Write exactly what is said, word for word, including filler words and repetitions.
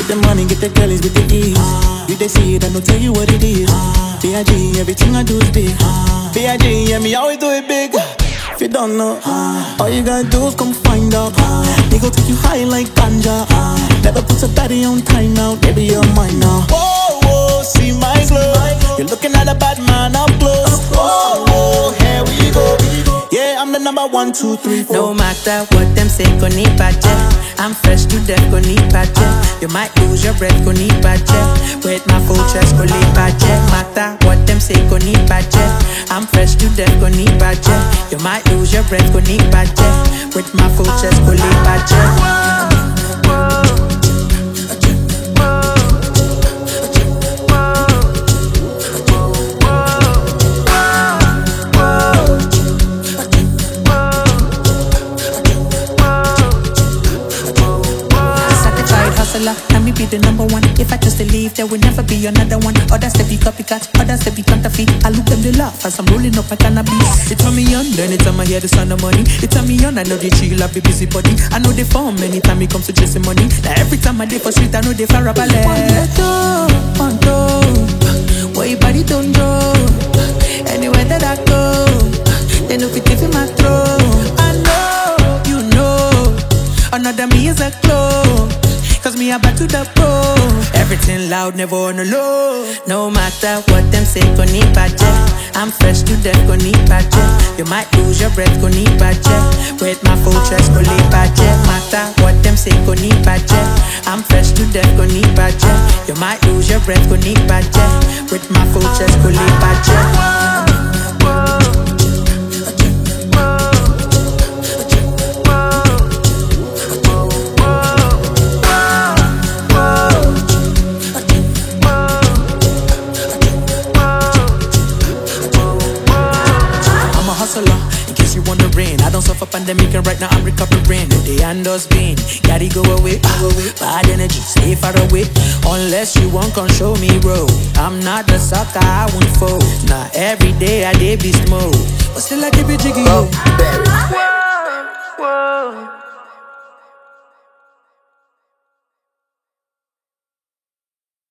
Get the money, get the girlies with the ease. You they see it, I don't tell you what it is. B I G, everything I do is big. B I G, yeah, me always do it big. If you don't know, all you gotta do is come find out. They go take you high like ganja. Never put a body on time out, baby, you're mine now. Whoa, whoa, see my glow. You're looking at a bad man up close. Whoa, whoa, here we go. Yeah, I'm the number one, two, three, four. No matter what them say, go need budget. I'm fresh to death, go need budget. You might lose your breath, go need budget. With my full chest, go need budget. Matter what them say, go need budget. I'm fresh to death, go need budget. You might lose your breath, go need budget. With my full chest, go need budget. Let me be the number one. If I just leave, there will never be another one. Others they be copycat, others they be counterfeit. I look them they laugh as I'm rolling up my cannabis. It turn me on, anytime I hear the sound of money. It turn me on, I know they chill, I be busy body. I know they form anytime it comes to chasing money. Now every time I day for street, I know they far up a leg. One letter, one door, where your body don't go. Anywhere that I go, they know fit in my throat. I know, you know, another me is a clone. Cause me about to the pro. Everything loud, never on the low. No matter what them say, go need budget. I'm fresh to death, go need budget. You might lose your breath, go need budget. With my full chest, go need budget. Matter what them say, go need budget. I'm fresh to death, go need budget. You might lose your breath, go need budget. With my full chest, go need budget. In case you wondering, I don't suffer pandemic and right now I'm recovering. The hand has been, gotta go away. Bad energy, stay far away. Unless you won't come show me road. I'm not the sucker, I won't fold. Now every day I day beast mode, but still I keep it jiggy. Whoa, whoa.